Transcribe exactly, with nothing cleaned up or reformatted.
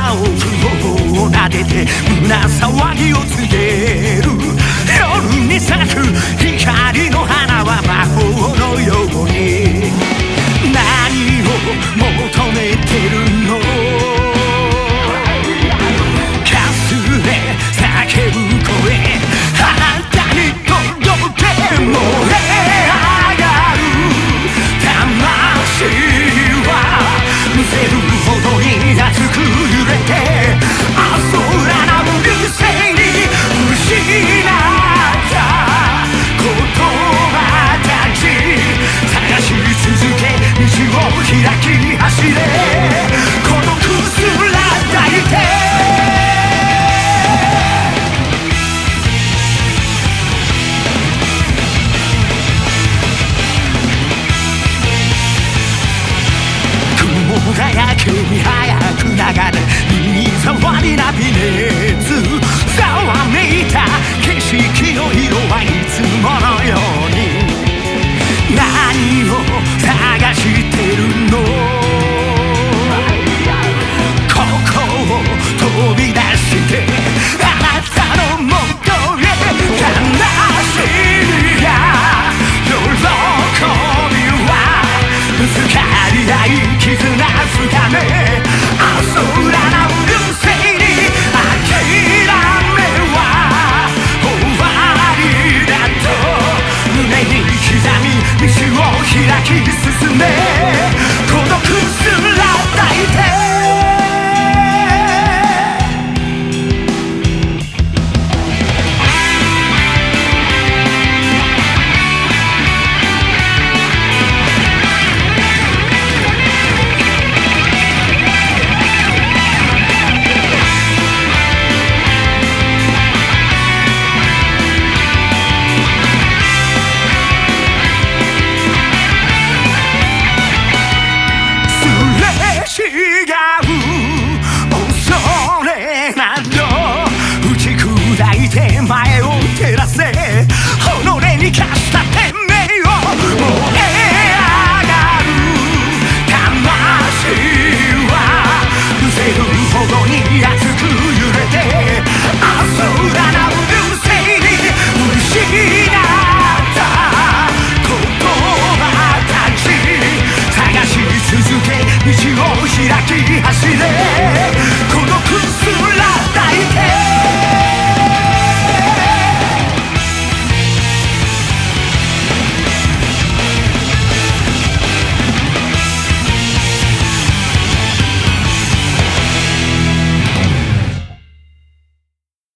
青く頬を撫でて胸騒ぎを告げる。夜に咲く光の花は魔法のように。何を求めてるの？かすれ叫ぶ声、あなたに届け。燃え上がる魂はむせるほどに熱く揺れて、あそらなる理性に失った言葉たち探し続け、道を開き走れ。孤独すら抱いてがやけに早く流れ、耳障りなビネ